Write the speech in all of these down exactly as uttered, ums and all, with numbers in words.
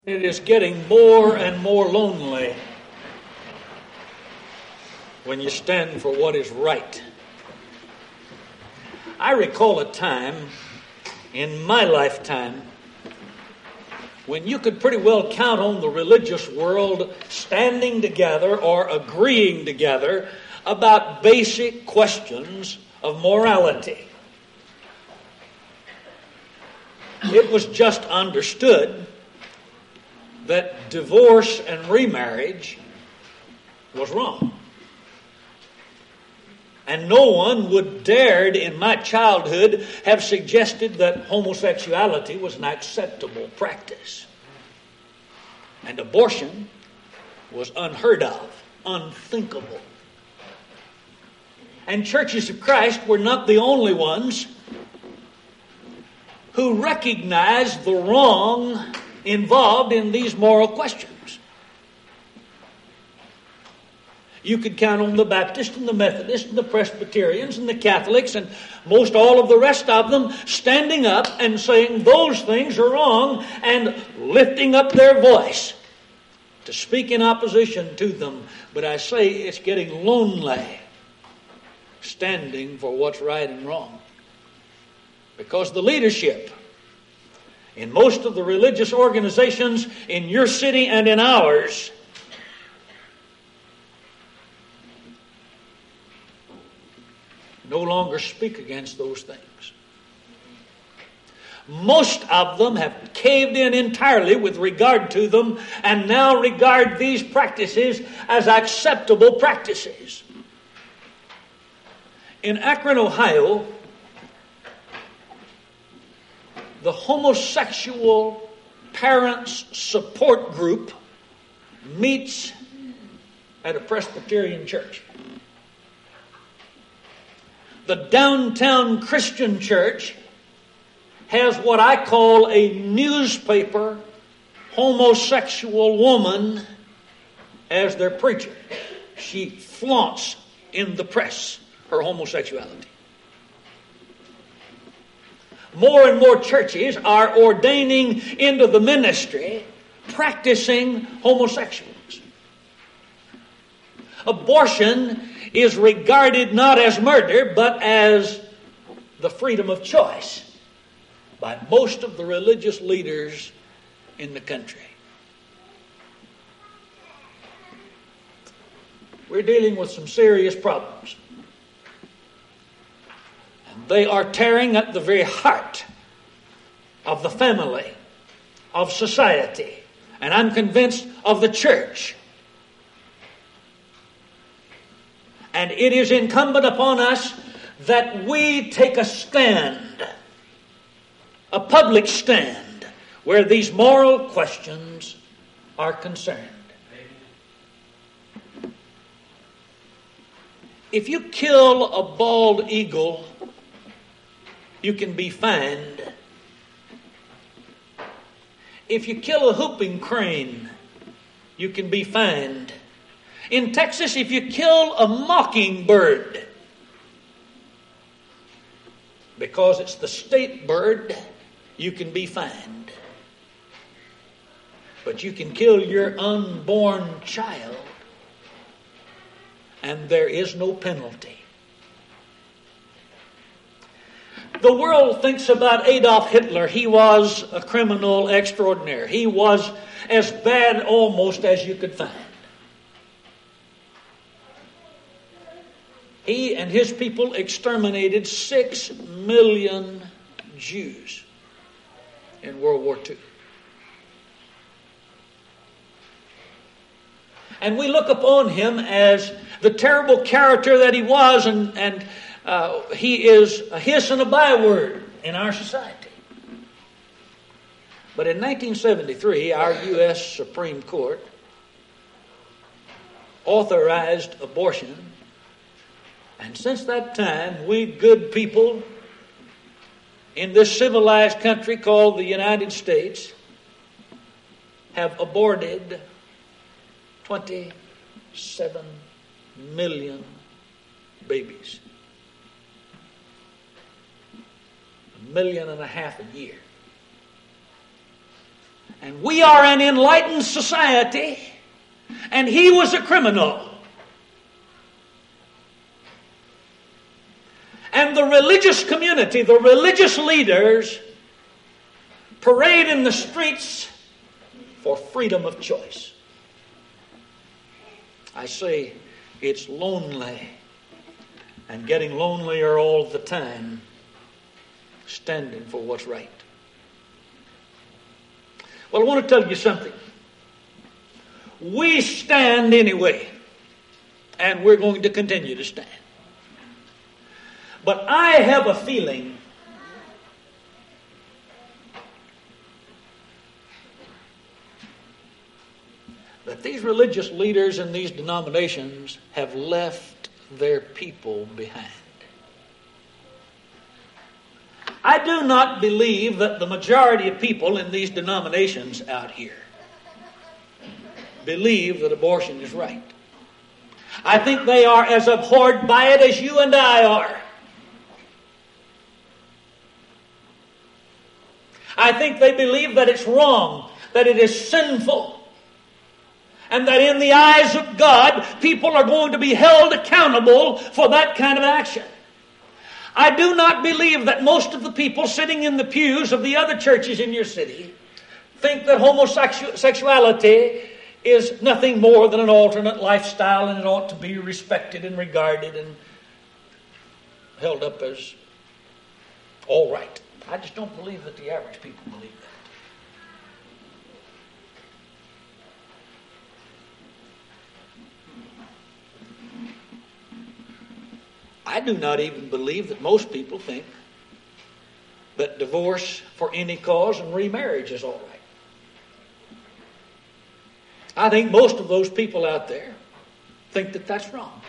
It is getting more and more lonely when you stand for what is right. I recall a time in my lifetime when you could pretty well count on the religious world standing together or agreeing together about basic questions of morality. It was just understood that divorce and remarriage was wrong. And no one would dared in my childhood have suggested that homosexuality was an acceptable practice. And abortion was unheard of, unthinkable. And churches of Christ were not the only ones who recognized the wrong involved in these moral questions. You could count on the Baptists and the Methodists and the Presbyterians and the Catholics and most all of the rest of them standing up and saying those things are wrong and lifting up their voice to speak in opposition to them. But I say it's getting lonely standing for what's right and wrong. Because the leadership in most of the religious organizations in your city and in ours no longer speak against those things. Most of them have caved in entirely with regard to them and now regard these practices as acceptable practices. In Akron, Ohio, the homosexual parents support group meets at a Presbyterian church. The downtown Christian church has what I call a newspaper homosexual woman as their preacher. She flaunts in the press her homosexuality. More and more churches are ordaining into the ministry practicing homosexuals. Abortion is regarded not as murder, but as the freedom of choice by most of the religious leaders in the country. We're dealing with some serious problems. And they are tearing at the very heart of the family, of society, and I'm convinced of the church. And it is incumbent upon us that we take a stand, a public stand, where these moral questions are concerned. If you kill a bald eagle, you can be fined. If you kill a whooping crane, you can be fined. In Texas, if you kill a mockingbird, because it's the state bird, you can be fined. But you can kill your unborn child, and there is no penalty. The world thinks about Adolf Hitler. He was a criminal extraordinaire. He was as bad almost as you could find. He and his people exterminated six million Jews in World War Two. And we look upon him as the terrible character that he was, and, and uh, he is a hiss and a byword in our society. But in nineteen seventy-three, our U S Supreme Court authorized abortion. And since that time, we good people in this civilized country called the United States have aborted twenty-seven million babies. A million and a half a year. And we are an enlightened society, and he was a criminal. And the religious community, the religious leaders, parade in the streets for freedom of choice. I say it's lonely, and getting lonelier all the time, standing for what's right. Well, I want to tell you something. We stand anyway, and we're going to continue to stand. But I have a feeling that these religious leaders in these denominations have left their people behind. I do not believe that the majority of people in these denominations out here believe that abortion is right. I think they are as abhorred by it as you and I are. I think they believe that it's wrong, that it is sinful, and that in the eyes of God, people are going to be held accountable for that kind of action. I do not believe that most of the people sitting in the pews of the other churches in your city think that homosexuality is nothing more than an alternate lifestyle and it ought to be respected and regarded and held up as all right. I just don't believe that the average people believe that. I do not even believe that most people think that divorce for any cause and remarriage is all right. I think most of those people out there think that that's wrong.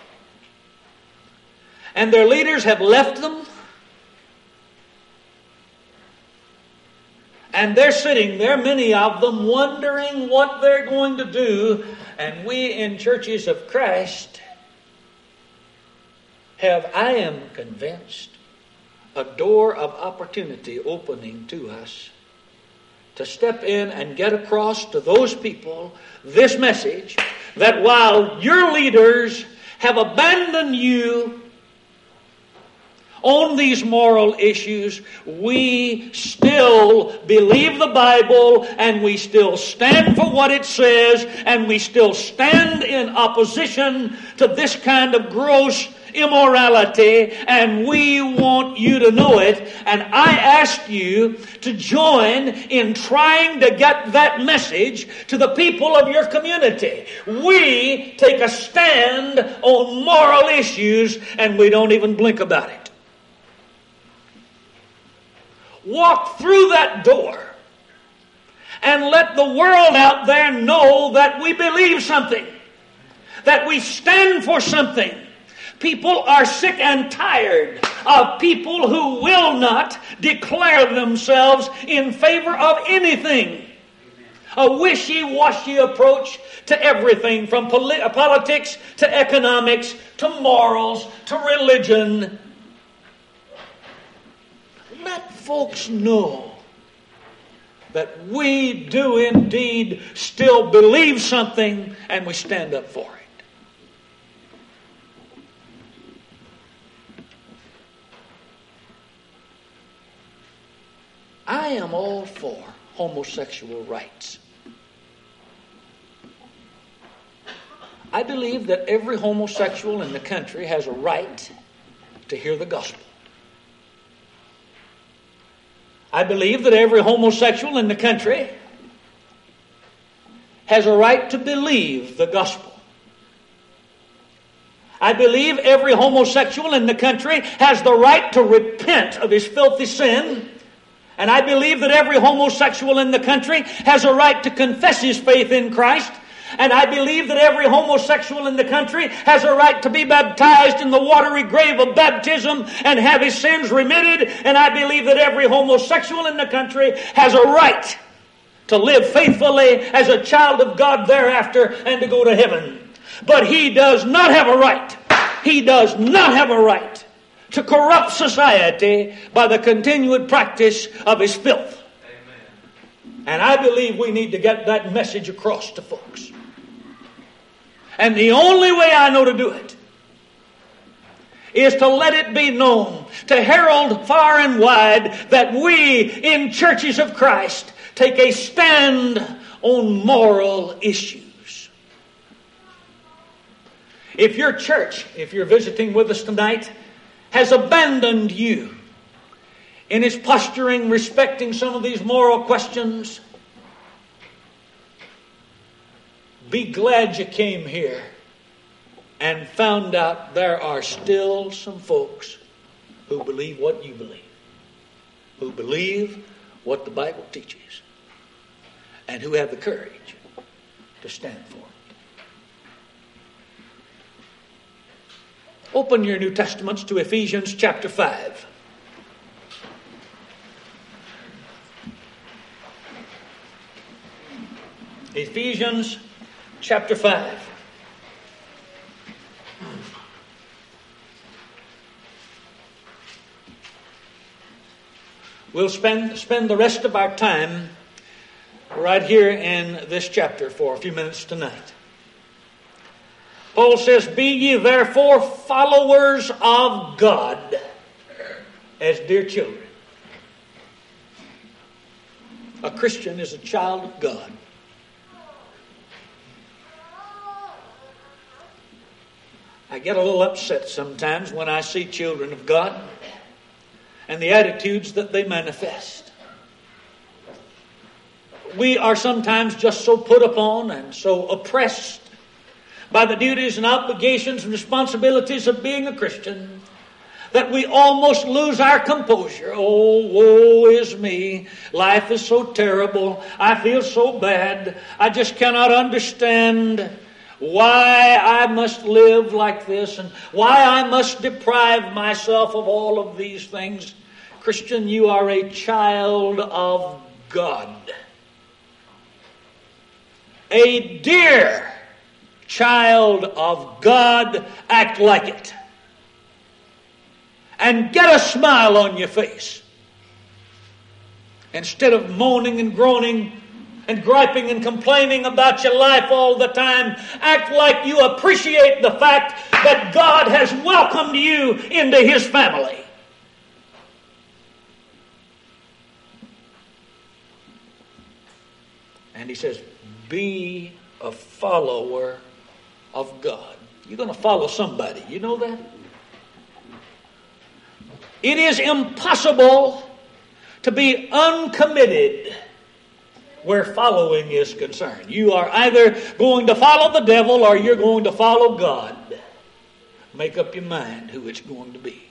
And their leaders have left them, and they're sitting there, many of them, wondering what they're going to do. And we in churches of Christ have, I am convinced, a door of opportunity opening to us to step in and get across to those people this message that while your leaders have abandoned you on these moral issues, we still believe the Bible and we still stand for what it says and we still stand in opposition to this kind of gross immorality, and we want you to know it. And I ask you to join in trying to get that message to the people of your community. We take a stand on moral issues and we don't even blink about it. Walk through that door and let the world out there know that we believe something, that we stand for something. People are sick and tired of people who will not declare themselves in favor of anything. A wishy-washy approach to everything, from polit- politics to economics to morals to religion. Let folks know that we do indeed still believe something and we stand up for it. I am all for homosexual rights. I believe that every homosexual in the country has a right to hear the gospel. I believe that every homosexual in the country has a right to believe the gospel. I believe every homosexual in the country has the right to repent of his filthy sin. And I believe that every homosexual in the country has a right to confess his faith in Christ. And I believe that every homosexual in the country has a right to be baptized in the watery grave of baptism and have his sins remitted. And I believe that every homosexual in the country has a right to live faithfully as a child of God thereafter and to go to heaven. But he does not have a right. He does not have a right to corrupt society by the continued practice of his filth. Amen. And I believe we need to get that message across to folks. And the only way I know to do it is to let it be known, to herald far and wide, that we in churches of Christ take a stand on moral issues. If your church, if you're visiting with us tonight, has abandoned you in its posturing respecting some of these moral questions, be glad you came here and found out there are still some folks who believe what you believe, who believe what the Bible teaches, and who have the courage to stand for it. Open your New Testaments to Ephesians chapter five. Ephesians chapter five. We'll spend, spend the rest of our time right here in this chapter for a few minutes tonight. Paul says, "Be ye therefore followers of God as dear children." A Christian is a child of God. I get a little upset sometimes when I see children of God and the attitudes that they manifest. We are sometimes just so put upon and so oppressed by the duties and obligations and responsibilities of being a Christian that we almost lose our composure. Oh, woe is me. Life is so terrible. I feel so bad. I just cannot understand why I must live like this and why I must deprive myself of all of these things. Christian, you are a child of God. A dear child of God. Act like it. And get a smile on your face. Instead of moaning and groaning and griping and complaining about your life all the time, act like you appreciate the fact that God has welcomed you into His family. And he says, be a follower of God. You're going to follow somebody. You know that? It is impossible to be uncommitted where following is concerned. You are either going to follow the devil or you're going to follow God. Make up your mind who it's going to be.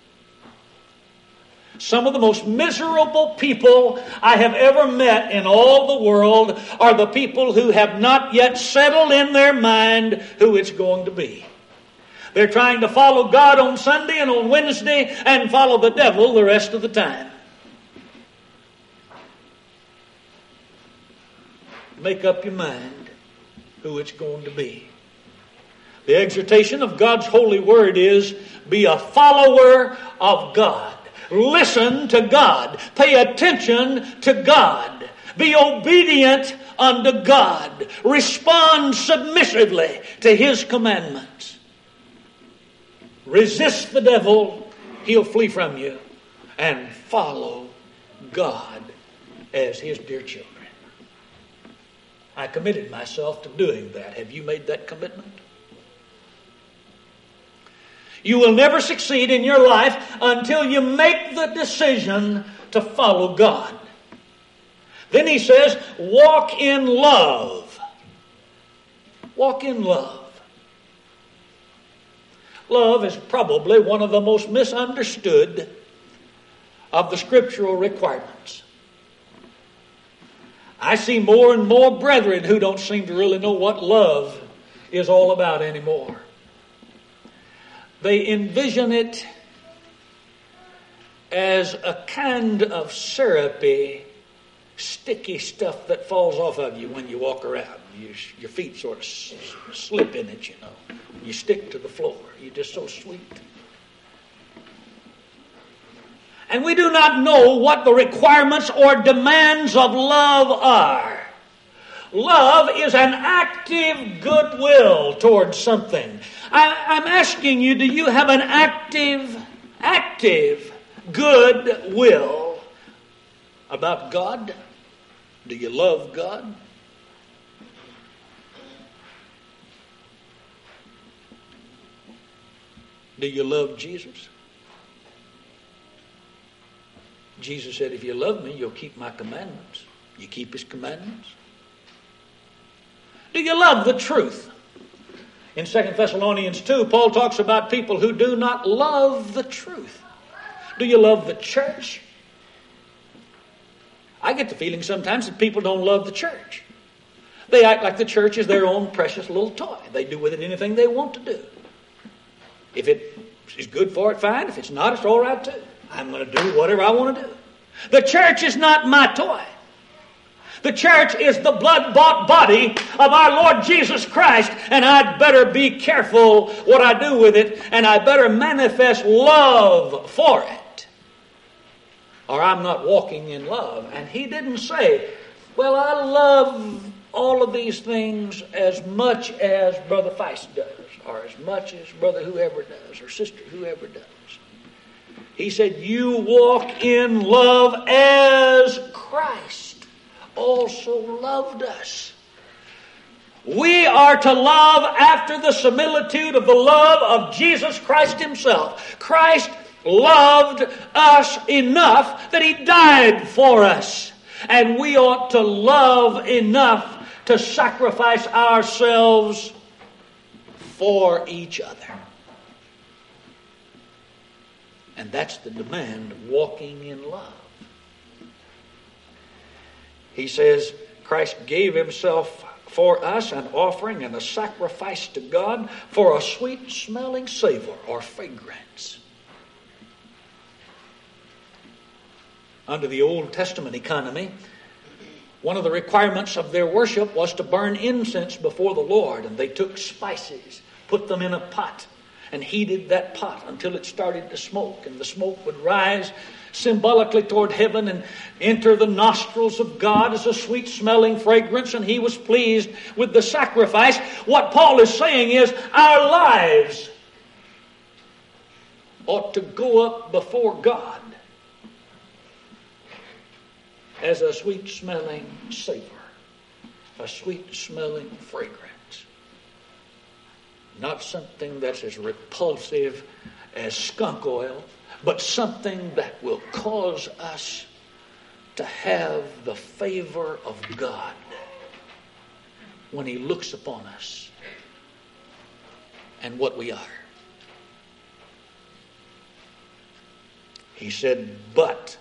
Some of the most miserable people I have ever met in all the world are the people who have not yet settled in their mind who it's going to be. They're trying to follow God on Sunday and on Wednesday and follow the devil the rest of the time. Make up your mind who it's going to be. The exhortation of God's holy word is, be a follower of God. Listen to God. Pay attention to God. Be obedient unto God. Respond submissively to His commandments. Resist the devil, he'll flee from you. And follow God as His dear children. I committed myself to doing that. Have you made that commitment? You will never succeed in your life until you make the decision to follow God. Then he says, walk in love. Walk in love. Love is probably one of the most misunderstood of the scriptural requirements. I see more and more brethren who don't seem to really know what love is all about anymore. They envision it as a kind of syrupy, sticky stuff that falls off of you when you walk around. You, your feet sort of s- slip in it, you know. You stick to the floor. You're just so sweet. And we do not know what the requirements or demands of love are. Love is an active goodwill towards something. I, I'm asking you, do you have an active, active goodwill about God? Do you love God? Do you love Jesus? Jesus said, if you love me, you'll keep my commandments. You keep his commandments? Do you love the truth? In Second Thessalonians two, Paul talks about people who do not love the truth. Do you love the church? I get the feeling sometimes that people don't love the church. They act like the church is their own precious little toy. They do with it anything they want to do. If it is good for it, fine. If it's not, it's all right too. I'm going to do whatever I want to do. The church is not my toy. The church is the blood-bought body of our Lord Jesus Christ, and I'd better be careful what I do with it, and I better manifest love for it, or I'm not walking in love. And he didn't say, well, I love all of these things as much as Brother Feist does, or as much as Brother whoever does, or Sister whoever does. He said, you walk in love as Christ also loved us. We are to love after the similitude of the love of Jesus Christ himself. Christ loved us enough that he died for us. And we ought to love enough to sacrifice ourselves for each other. And that's the demand of walking in love. He says, Christ gave himself for us an offering and a sacrifice to God for a sweet-smelling savor or fragrance. Under the Old Testament economy, one of the requirements of their worship was to burn incense before the Lord. And they took spices, put them in a pot, and heated that pot until it started to smoke. And the smoke would rise symbolically toward heaven and enter the nostrils of God as a sweet-smelling fragrance, and he was pleased with the sacrifice. What Paul is saying is our lives ought to go up before God as a sweet-smelling savor, a sweet-smelling fragrance. Not something that's as repulsive as skunk oil, but something that will cause us to have the favor of God when he looks upon us and what we are. He said, but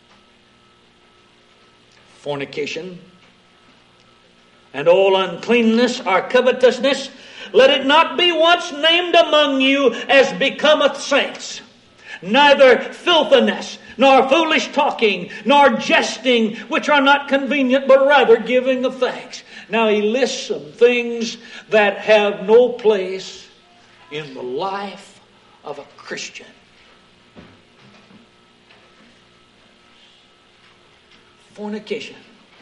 fornication and all uncleanness or covetousness, let it not be once named among you as becometh saints. Neither filthiness, nor foolish talking, nor jesting, which are not convenient, but rather giving of thanks. Now he lists some things that have no place in the life of a Christian. Fornication,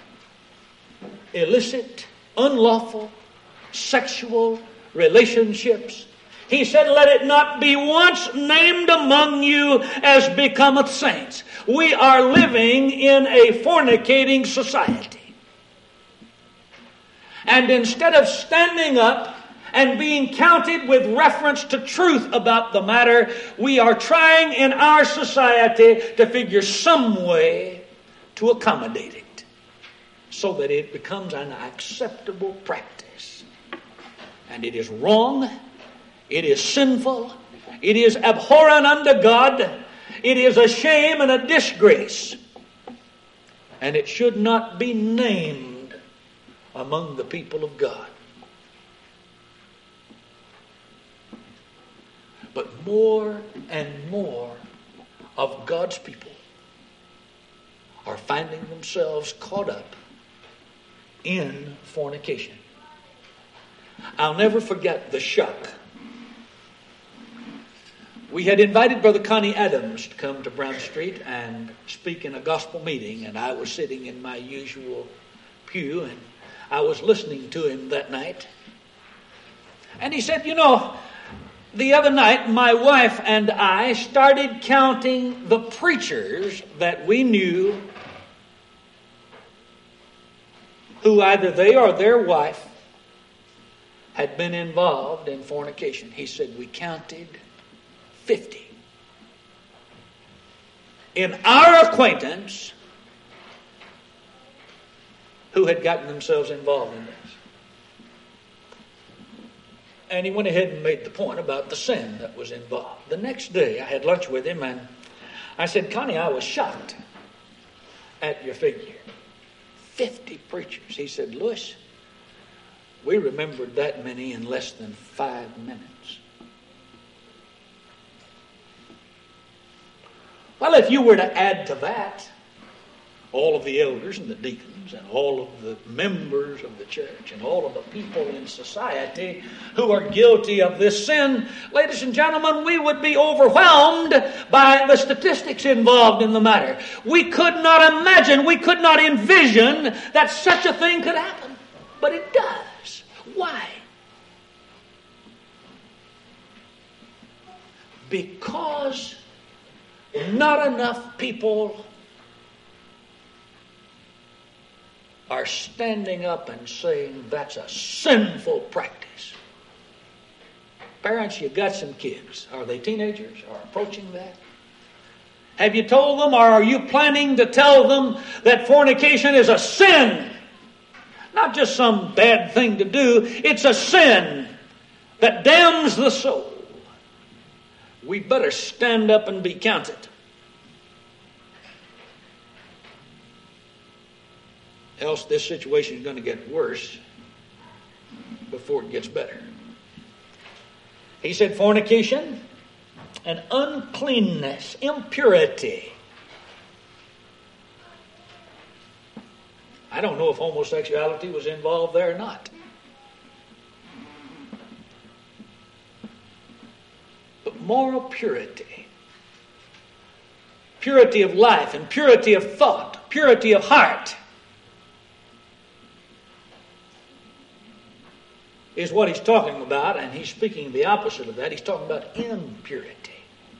illicit, unlawful, sexual relationships. He said, let it not be once named among you as becometh saints. We are living in a fornicating society. And instead of standing up and being counted with reference to truth about the matter, we are trying in our society to figure some way to accommodate it so that it becomes an acceptable practice. And it is wrong. It is sinful. It is abhorrent unto God. It is a shame and a disgrace. And it should not be named among the people of God. But more and more of God's people are finding themselves caught up in fornication. I'll never forget the shock We had invited Brother Connie Adams to come to Brown Street and speak in a gospel meeting, and I was sitting in my usual pew, and I was listening to him that night. And he said, you know, the other night my wife and I started counting the preachers that we knew who either they or their wife had been involved in fornication. He said, we counted fifty. In our acquaintance, who had gotten themselves involved in this. And he went ahead and made the point about the sin that was involved. The next day, I had lunch with him, and I said, Connie, I was shocked at your figure. fifty preachers. He said, Louis, we remembered that many in less than five minutes. Well, if you were to add to that all of the elders and the deacons and all of the members of the church and all of the people in society who are guilty of this sin, ladies and gentlemen, we would be overwhelmed by the statistics involved in the matter. We could not imagine, we could not envision that such a thing could happen. But it does. Why? Because not enough people are standing up and saying that's a sinful practice. Parents, you got some kids. Are they teenagers or approaching that? Have you told them, or are you planning to tell them that fornication is a sin? Not just some bad thing to do. It's a sin that damns the soul. We better stand up and be counted. Else this situation is going to get worse before it gets better. He said fornication and uncleanness, impurity. I don't know if homosexuality was involved there or not. But moral purity, purity of life and purity of thought, purity of heart, is what he's talking about, and he's speaking the opposite of that. He's talking about impurity,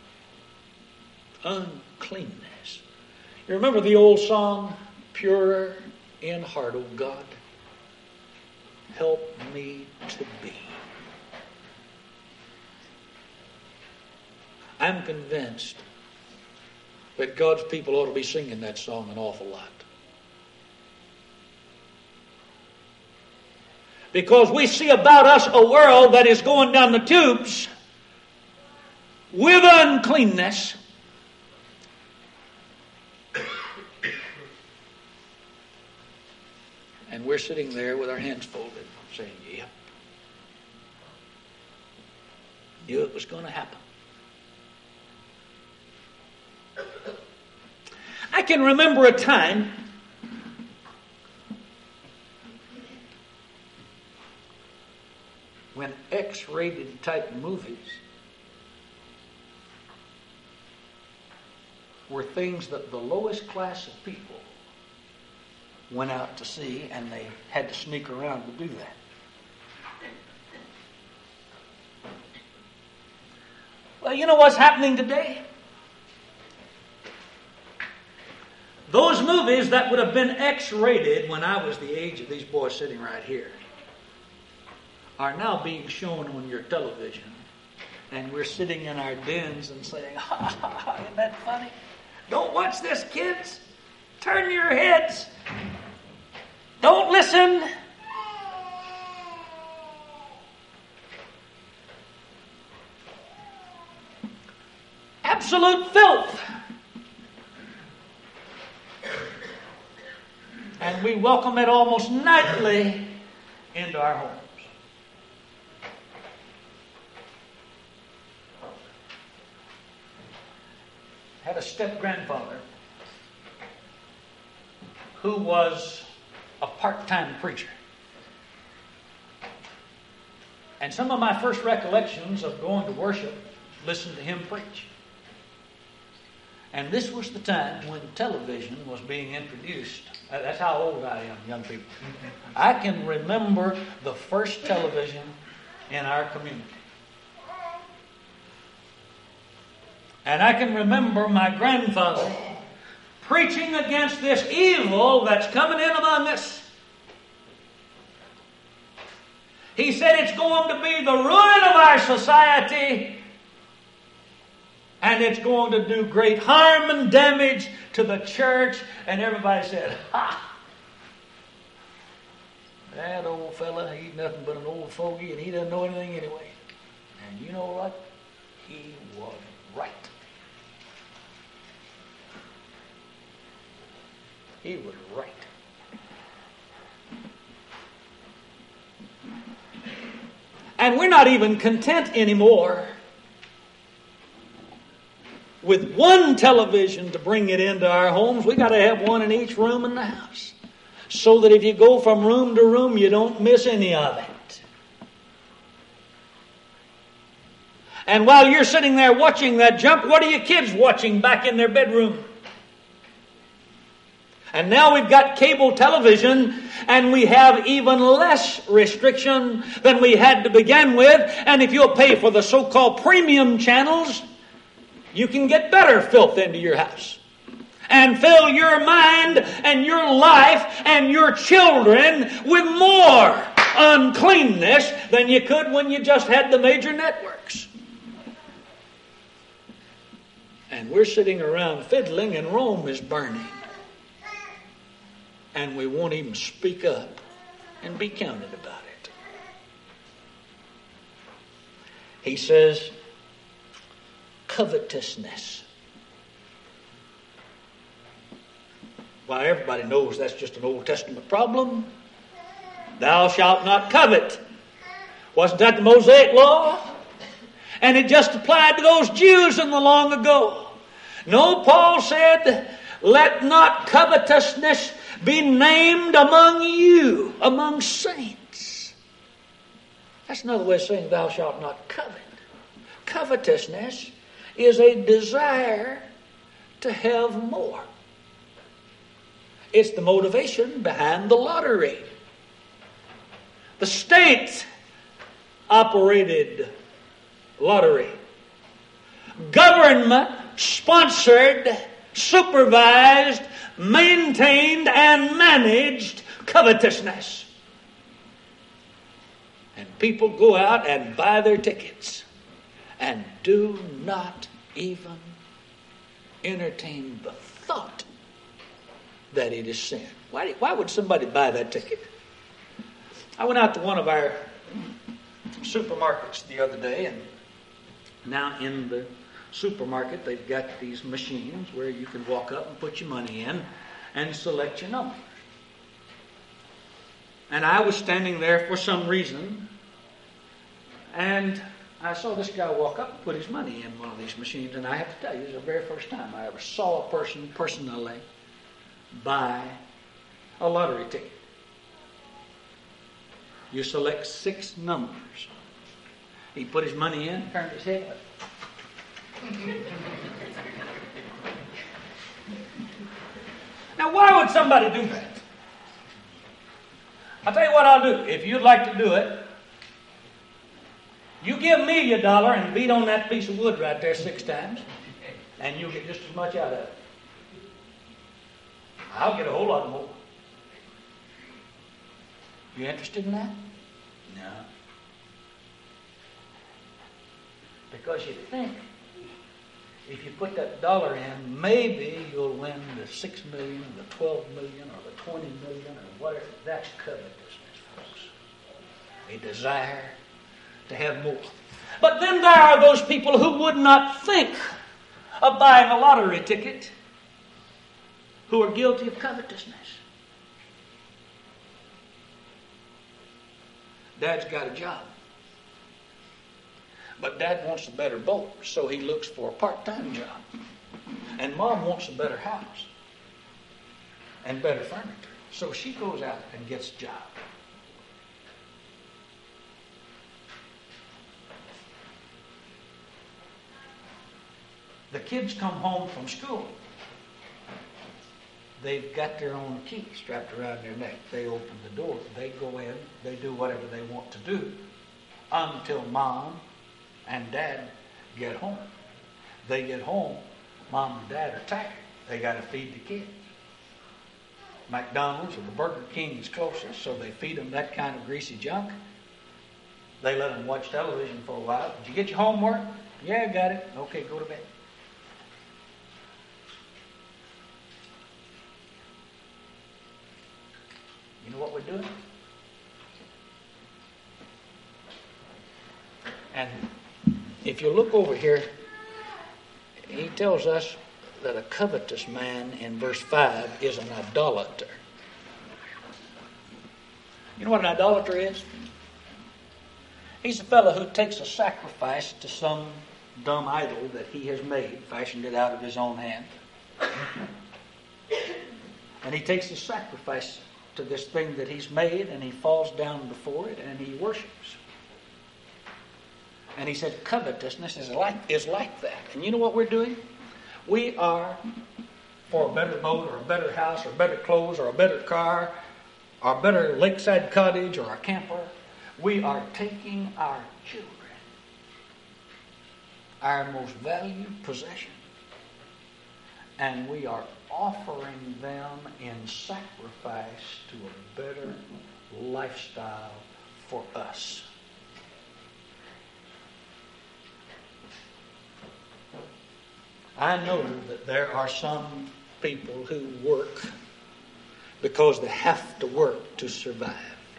uncleanness. You remember the old song, Pure in Heart, O God, help me to be. I'm convinced that God's people ought to be singing that song an awful lot. Because we see about us a world that is going down the tubes with uncleanness. And we're sitting there with our hands folded saying, yep. Knew it was going to happen. I can remember a time when X-rated type movies were things that the lowest class of people went out to see, and they had to sneak around to do that. Well, you know what's happening today? Those movies that would have been X-rated when I was the age of these boys sitting right here are now being shown on your television. And we're sitting in our dens and saying, ha ha ha, isn't that funny? Don't watch this, kids. Turn your heads. Don't listen. Absolute filth. And we welcome it almost nightly into our homes. Had a step-grandfather who was a part-time preacher. And some of my first recollections of going to worship listen to him preach. And this was the time when television was being introduced. That's how old I am, young people. I can remember the first television in our community. And I can remember my grandfather preaching against this evil that's coming in among us. He said it's going to be the ruin of our society, and it's going to do great harm and damage to the church. And everybody said, ha! That old fella, he's nothing but an old fogey, and he doesn't know anything anyway. And you know what? He was right. He was right. And we're not even content anymore with one television to bring it into our homes. We got to have one in each room in the house, so that if you go from room to room, you don't miss any of it. And while you're sitting there watching that junk, what are your kids watching back in their bedroom? And now we've got cable television, and we have even less restriction than we had to begin with. And if you'll pay for the so-called premium channels, you can get better filth into your house and fill your mind and your life and your children with more uncleanness than you could when you just had the major networks. And we're sitting around fiddling, and Rome is burning. And we won't even speak up and be counted about it. He says, covetousness. Why, everybody knows that's just an Old Testament problem. Thou shalt not covet. Wasn't that the Mosaic law? And it just applied to those Jews in the long ago. No, Paul said, let not covetousness be named among you, among saints. That's another way of saying thou shalt not covet. Covetousness is a desire to have more. It's the motivation behind the lottery. The state operated lottery. Government sponsored, supervised, maintained, and managed covetousness. And people go out and buy their tickets and do not even entertain the thought that it is sin. Why, why would somebody buy that ticket? I went out to one of our supermarkets the other day, and now in the supermarket they've got these machines where you can walk up and put your money in and select your number. And I was standing there for some reason, and I saw this guy walk up and put his money in one of these machines. And I have to tell you, this is the very first time I ever saw a person personally buy a lottery ticket. You select six numbers. He put his money in, turned his head. Now, why would somebody do that? I'll tell you what I'll do. If you'd like to do it, you give me your dollar and beat on that piece of wood right there six times, and you'll get just as much out of it. I'll get a whole lot more. You interested in that? No. Because you think if you put that dollar in, maybe you'll win the six million, or the twelve million, or the twenty million, or whatever. That's covetousness, folks. A desire to have more. But then there are those people who would not think of buying a lottery ticket, who are guilty of covetousness. Dad's got a job, but Dad wants a better boat, so he looks for a part-time job. And Mom wants a better house and better furniture, so she goes out and gets a job. The kids come home from school. They've got their own key strapped around their neck. They open the door. They go in. They do whatever they want to do until Mom and Dad get home. They get home. Mom and Dad are tired. They got to feed the kids. McDonald's or the Burger King is closest, so they feed them that kind of greasy junk. They let them watch television for a while. Did you get your homework? Yeah, got it. Okay, go to bed. You know what we're doing? And if you look over here, he tells us that a covetous man in verse five is an idolater. You know what an idolater is? He's a fellow who takes a sacrifice to some dumb idol that he has made, fashioned it out of his own hand. And he takes the sacrifice to this thing that he's made, and he falls down before it, and he worships. And he said covetousness is like, is like that. And you know what we're doing? We are, for a better boat or a better house or better clothes or a better car or a better lakeside cottage or a camper, we are taking our children, our most valued possession, and we are offering them in sacrifice to a better lifestyle for us. I know that there are some people who work because they have to work to survive.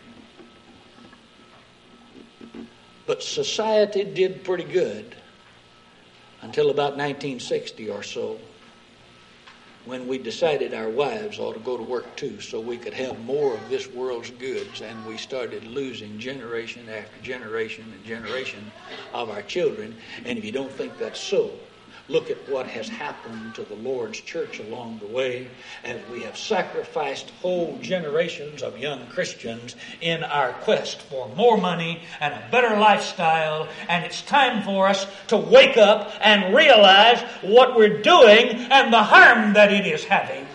But society did pretty good until about nineteen sixty or so, when we decided our wives ought to go to work too so we could have more of this world's goods, and we started losing generation after generation and generation of our children. And if you don't think that's so, look at what has happened to the Lord's church along the way, as we have sacrificed whole generations of young Christians in our quest for more money and a better lifestyle. And it's time for us to wake up and realize what we're doing and the harm that it is having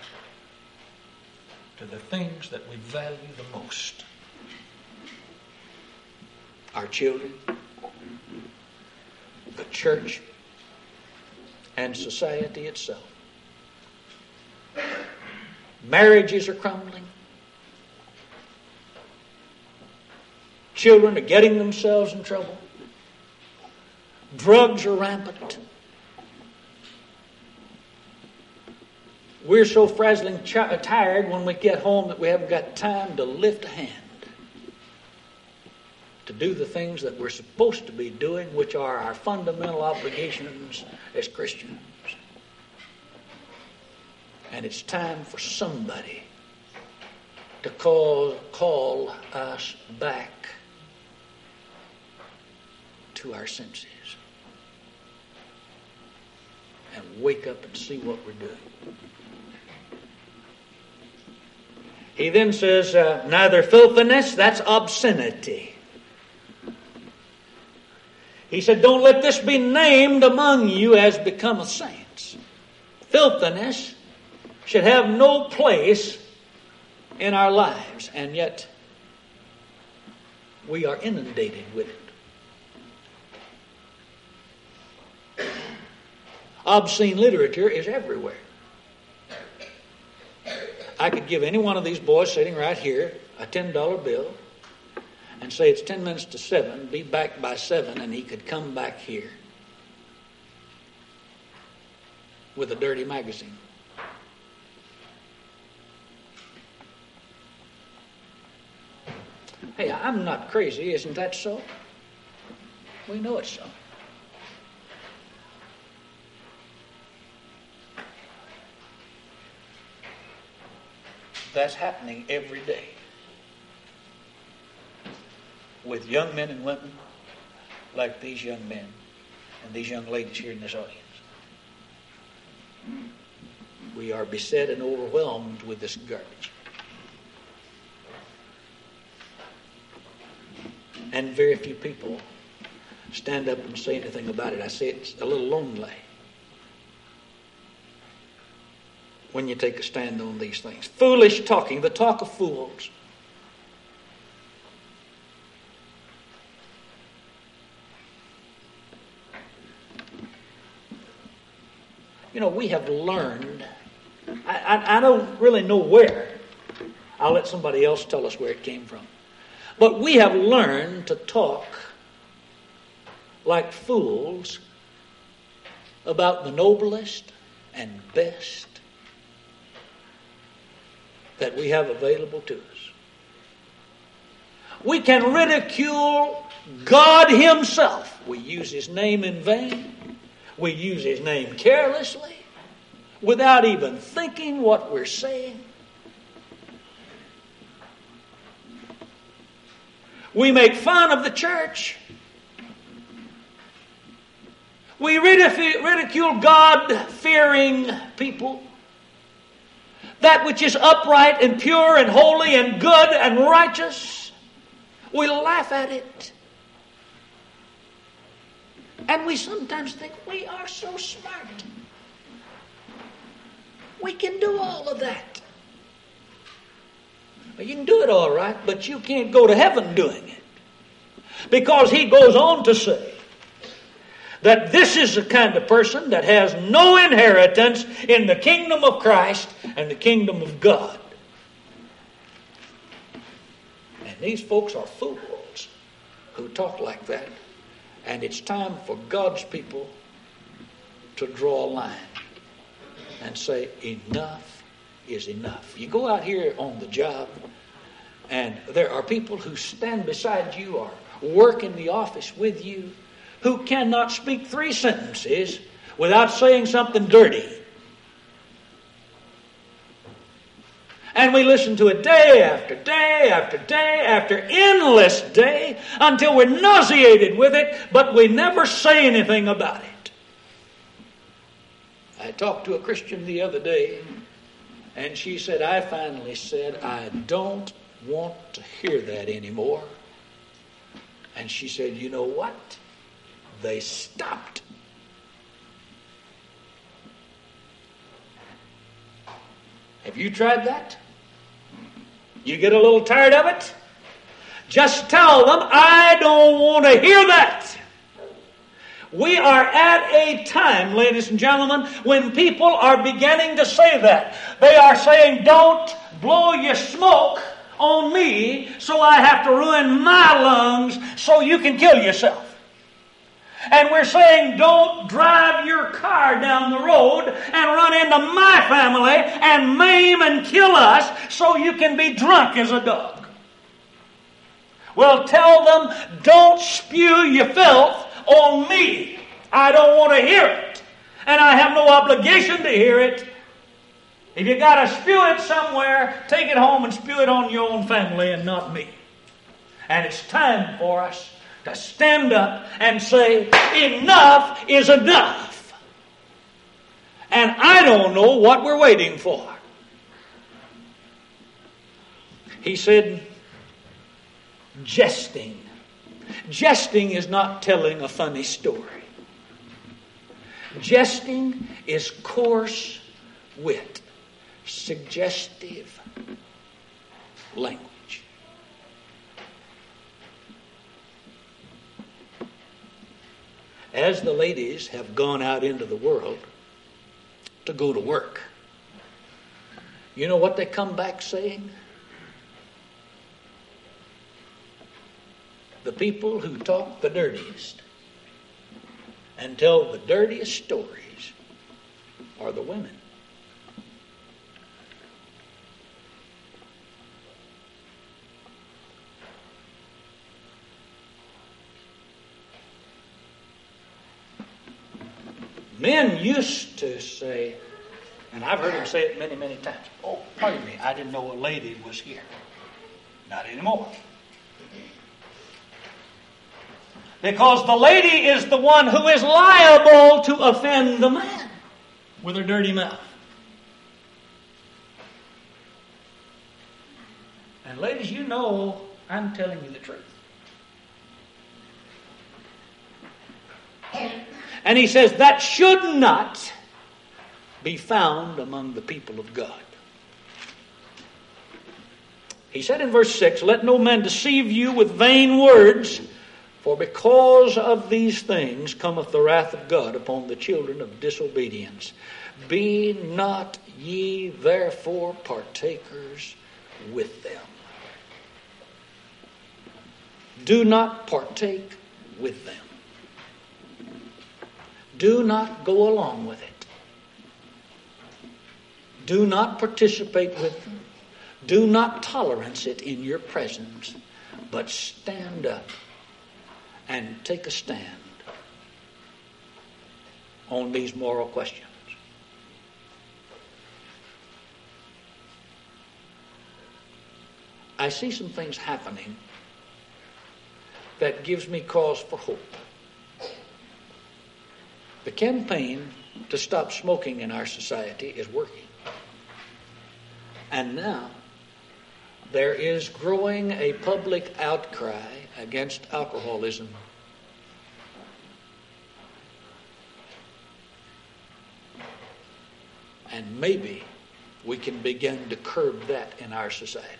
to the things that we value the most. Our children, the church, and society itself. Marriages are crumbling. Children are getting themselves in trouble. Drugs are rampant. We're so frazzling ch- tired when we get home that we haven't got time to lift a hand to do the things that we're supposed to be doing, which are our fundamental obligations as Christians. And it's time for somebody to call, call us back to our senses and wake up and see what we're doing. He then says, uh, neither filthiness, that's obscenity. He said, don't let this be named among you as becometh saints. Filthiness should have no place in our lives, and yet we are inundated with it. Obscene literature is everywhere. I could give any one of these boys sitting right here a ten dollar bill and say it's ten minutes to seven, be back by seven, and he could come back here with a dirty magazine. Hey, I'm not crazy, isn't that so? We know it's so. That's happening every day with young men and women like these young men and these young ladies here in this audience. We are beset and overwhelmed with this garbage. And very few people stand up and say anything about it. I say it's a little lonely when you take a stand on these things. Foolish talking, the talk of fools. You know, we have learned, I, I, I don't really know where. I'll let somebody else tell us where it came from. But we have learned to talk like fools about the noblest and best that we have available to us. We can ridicule God Himself. We use His name in vain. We use His name carelessly, without even thinking what we're saying. We make fun of the church. We ridicule God-fearing people. That which is upright and pure and holy and good and righteous. We laugh at it. And we sometimes think we are so smart. We can do all of that. Well, you can do it all right, but you can't go to heaven doing it. Because He goes on to say that this is the kind of person that has no inheritance in the kingdom of Christ and the kingdom of God. And these folks are fools who talk like that. And it's time for God's people to draw a line and say, enough is enough. You go out here on the job, and there are people who stand beside you or work in the office with you who cannot speak three sentences without saying something dirty. And we listen to it day after day after day after endless day until we're nauseated with it, but we never say anything about it. I talked to a Christian the other day, and she said, I finally said, I don't want to hear that anymore. And she said, you know what? They stopped. Have you tried that? You get a little tired of it? Just tell them, I don't want to hear that. We are at a time, ladies and gentlemen, when people are beginning to say that. They are saying, don't blow your smoke on me so I have to ruin my lungs so you can kill yourself. And we're saying, don't drive your car down the road and run into my family and maim and kill us so you can be drunk as a dog. Well, tell them, don't spew your filth on me. I don't want to hear it. And I have no obligation to hear it. If you got to spew it somewhere, take it home and spew it on your own family and not me. And it's time for us to stand up and say, enough is enough. And I don't know what we're waiting for. He said, jesting. Jesting is not telling a funny story. Jesting is coarse wit, suggestive language. As the ladies have gone out into the world to go to work, you know what they come back saying? The people who talk the dirtiest and tell the dirtiest stories are the women. Men used to say, and I've heard them say it many, many times, oh, pardon me, I didn't know a lady was here. Not anymore. Because the lady is the one who is liable to offend the man with her dirty mouth. And ladies, you know I'm telling you the truth. And he says that should not be found among the people of God. He said in verse six, let no man deceive you with vain words, for because of these things cometh the wrath of God upon the children of disobedience. Be not ye therefore partakers with them. Do not partake with them. Do not go along with it. Do not participate with them. Do not tolerance it in your presence, but stand up and take a stand on these moral questions. I see some things happening that gives me cause for hope. The campaign to stop smoking in our society is working. And now there is growing a public outcry against alcoholism. And maybe we can begin to curb that in our society.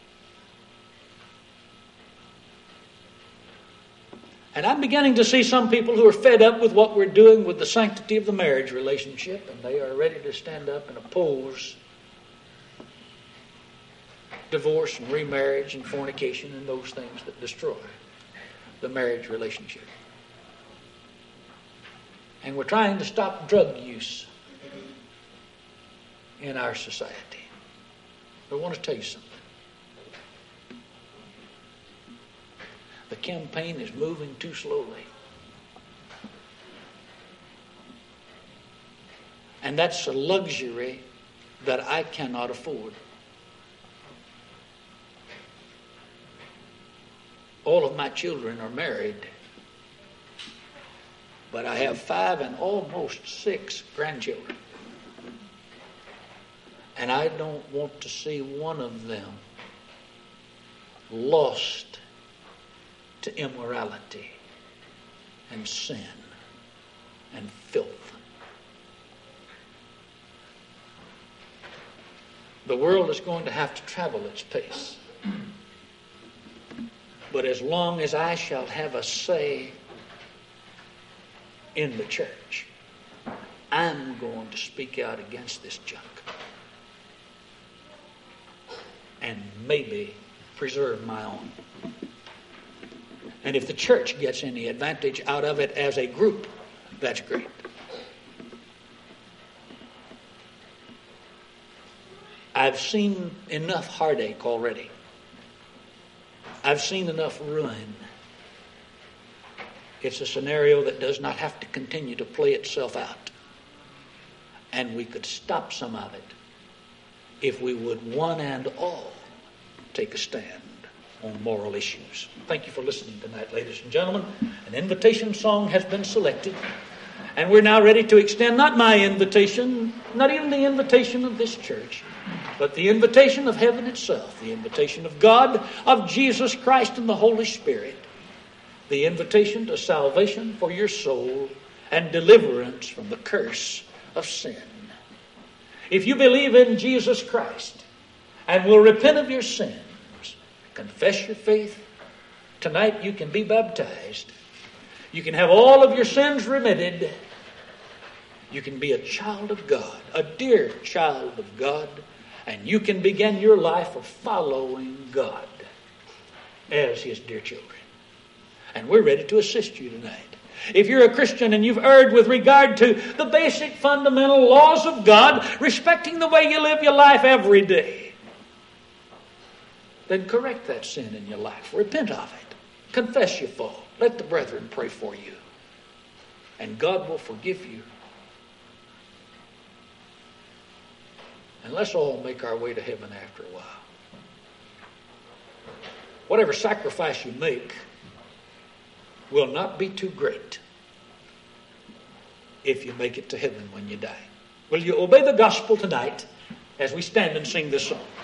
And I'm beginning to see some people who are fed up with what we're doing with the sanctity of the marriage relationship, and they are ready to stand up and oppose divorce and remarriage and fornication and those things that destroy the marriage relationship. And we're trying to stop drug use in our society. I want to tell you something. The campaign is moving too slowly. And that's a luxury that I cannot afford. All of my children are married, but I have five and almost six grandchildren. And I don't want to see one of them lost to immorality and sin and filth. The world is going to have to travel its pace. But as long as I shall have a say in the church, I'm going to speak out against this junk. And maybe preserve my own. And if the church gets any advantage out of it as a group, that's great. I've seen enough heartache already. I've seen enough ruin. It's a scenario that does not have to continue to play itself out. And we could stop some of it if we would one and all take a stand on moral issues. Thank you for listening tonight, ladies and gentlemen. An invitation song has been selected, and we're now ready to extend not my invitation, not even the invitation of this church, but the invitation of heaven itself, the invitation of God, of Jesus Christ and the Holy Spirit, the invitation to salvation for your soul and deliverance from the curse of sin. If you believe in Jesus Christ and will repent of your sins, confess your faith, tonight you can be baptized. You can have all of your sins remitted. You can be a child of God, a dear child of God, and you can begin your life of following God as His dear children. And we're ready to assist you tonight. If you're a Christian and you've erred with regard to the basic fundamental laws of God, respecting the way you live your life every day, then correct that sin in your life. Repent of it. Confess your fault. Let the brethren pray for you. And God will forgive you. And let's all make our way to heaven after a while. Whatever sacrifice you make will not be too great if you make it to heaven when you die. Will you obey the gospel tonight as we stand and sing this song?